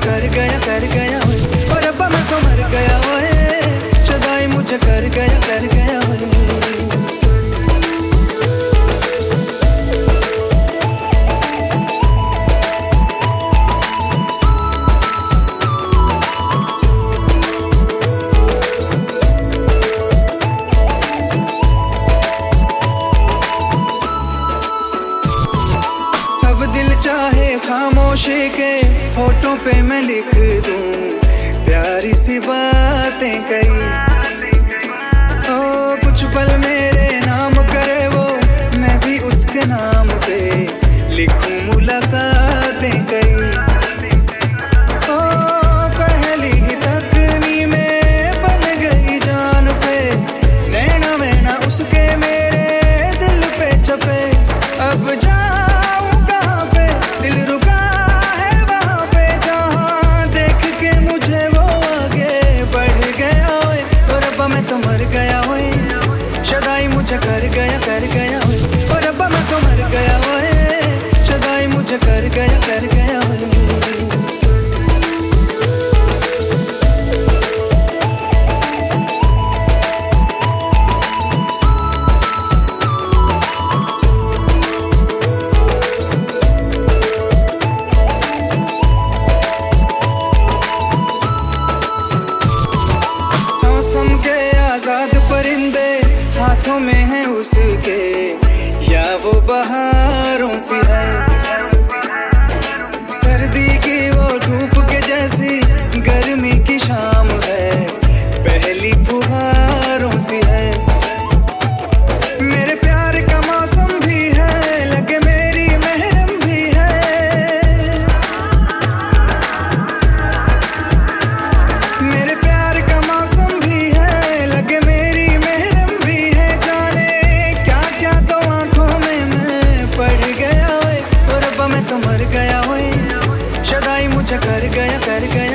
कर गया और रब्बा मैं तो मर गया ओए, शुदाई मुझे कर गया ओए। चाहे खामोशी के होठों पे मैं लिख दूं प्यारी सी बातें कई, ओ कुछ पल मेरे नाम करे वो, मैं भी उसके नाम पे लिखूं मुलाकातें कई। ओ पहली ही तकनी में बन गई जान पे, नैना मैना उसके मेरे दिल पे छपे। अब दिल रुका है वहाँ पे जहाँ देख के मुझे वो आगे बढ़ गया ओए, और रब्बा मैं तो मर गया ओए, शुदाई मुझे कर गया ओए, और रब्बा मैं तो मर गया ओए, शुदाई मुझे कर गया ओए। आजाद परिंदे हाथों में है उसके, या वो बहारों सी है, सर्दी की वो धूप के जैसी गर्मी की शाम है, पहली फुहारों सी है। मेरे प्यार का मौसम भी है, लगे मेरी महरम भी है, मेरे प्यार का मौसम भी है, लगे मेरी महरम भी है, जाने क्या क्या तो आंखों में मैं पड़ गया ओए, और रब्बा मैं तो मर गया ओए, शुदाई मुझे कर गया